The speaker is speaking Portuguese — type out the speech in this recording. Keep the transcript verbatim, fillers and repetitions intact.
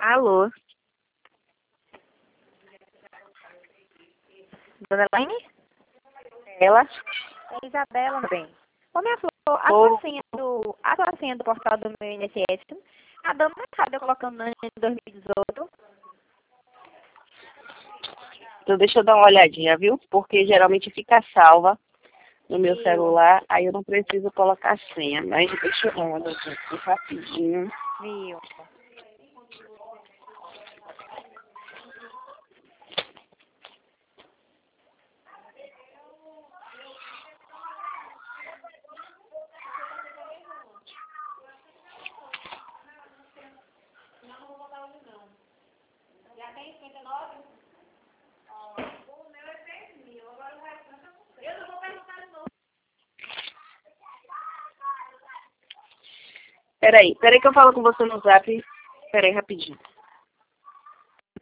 Alô? Dona Elaine? Ela? É Isabela, meu bem. Ô, minha flor, a Ô. sua senha do, a sua senha do portal do meu I N S S tá dando errado eu colocando no ano de dois mil e dezoito. Então deixa eu dar uma olhadinha, viu? Porque geralmente fica salva no meu Viu? celular, aí eu não preciso colocar a senha. Mas deixa eu dar uma olhadinha aqui rapidinho. Viu? Peraí, peraí que eu falo com você no zap. Peraí, rapidinho.